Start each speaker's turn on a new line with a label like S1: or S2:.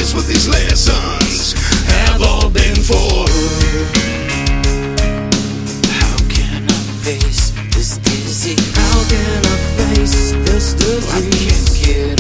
S1: That's what these lessons have all been for.
S2: How can I face this disease?
S3: How can I face this disease?
S2: I can't get